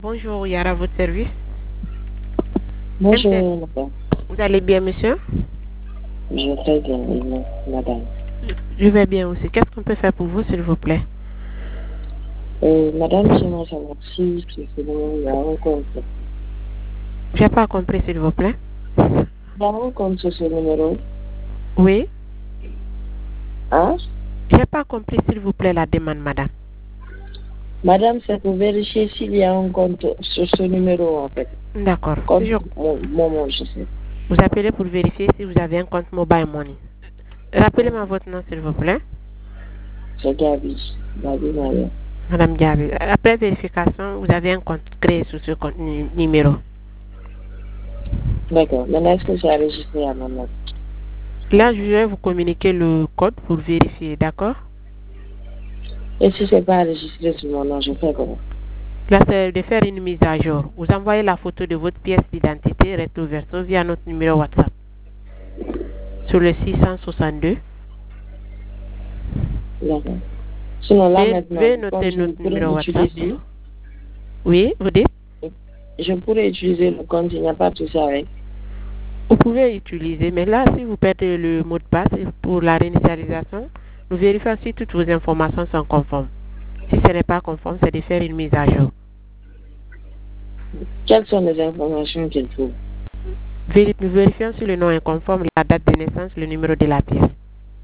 Bonjour, Yara, votre service. Bonjour, madame. Vous allez bien, monsieur? Je vais très bien, madame. Je vais bien aussi. Qu'est-ce qu'on peut faire pour vous, s'il vous plaît? Madame, j'aimerais savoir si c'est bon, il y a un compte. J'ai pas compris, s'il vous plaît. Il y a un compte sur ce numéro. Oui? Hein? J'ai pas compris, s'il vous plaît, la demande, madame. Madame, c'est pour vérifier s'il y a un compte sur ce numéro, en fait. D'accord. Compte, Si je sais. Vous appelez pour vérifier si vous avez un compte mobile money. Rappelez-moi votre nom, s'il vous plaît. C'est Gabi. Gabi Maria. Madame Diaby. Après vérification, vous avez un compte créé sur ce compte numéro. D'accord. Maintenant, est-ce que c'est enregistré à mon nom? Là, je vais vous communiquer le code pour vérifier, d'accord? Et si c'est pas enregistré sur mon nom, je fais comment? Là, c'est de faire une mise à jour. Vous envoyez la photo de votre pièce d'identité recto verso via notre numéro WhatsApp sur le 662. D'accord. Sinon, là, maintenant, Veuillez comme noter je notre pourrais numéro WhatsApp. l'utiliser, Oui, vous dites? je pourrais utiliser le compte, il n'y a pas de souci avec. Vous pouvez utiliser, mais là, si vous perdez le mot de passe pour la réinitialisation, nous vérifions si toutes vos informations sont conformes. Si ce n'est pas conforme, c'est de faire une mise à jour. Quelles sont les informations qu'il faut? Nous vérifions si le nom est conforme, la date de naissance, le numéro de la pièce.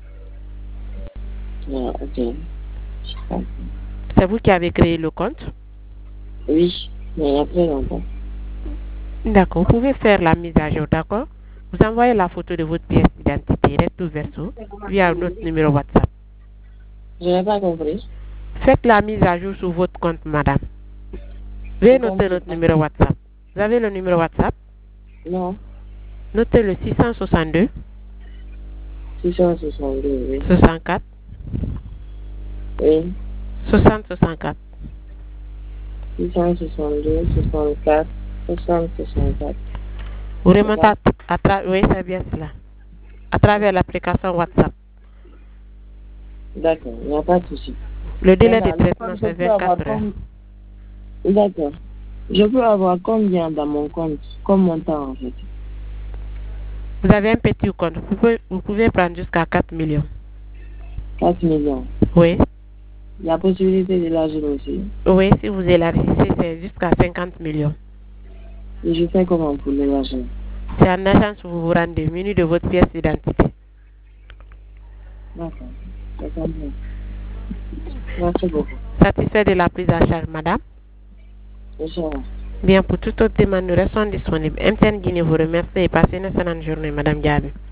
Ah, ok. C'est vous qui avez créé le compte? Oui, mais il y a très longtemps. D'accord, vous pouvez faire la mise à jour, d'accord? Vous envoyez la photo de votre pièce d'identité recto verso via notre numéro WhatsApp. Je n'ai pas compris. Faites la mise à jour sur votre compte, madame. Veuillez noter notre numéro WhatsApp. Vous avez le numéro WhatsApp? Non. Notez le 662 662, oui. 64 Oui. 60 64. 662, 64, 60, 64. Vous remontez à travers, oui, c'est bien cela. À travers l'application WhatsApp. D'accord, il n'y a pas de souci. Le délai de traitement, c'est 24 heures. D'accord. Je peux avoir combien dans mon compte, comme montant en fait? Vous avez un petit compte. Vous pouvez prendre jusqu'à 4 millions. 4 millions. Oui. Il y a possibilité d'élargir aussi. Oui, si vous élargissez, c'est jusqu'à 50 millions. Et je fais comment pour l'élargir? C'est en agence où vous vous rendez muni de votre pièce d'identité. D'accord. C'est comme ça. Merci beaucoup. Satisfait de la prise en charge, madame? Inch'Allah. Bien, pour toute autre demande, nous restons disponibles. MTN Guinée vous remercie et passez une excellente journée, madame Diaby.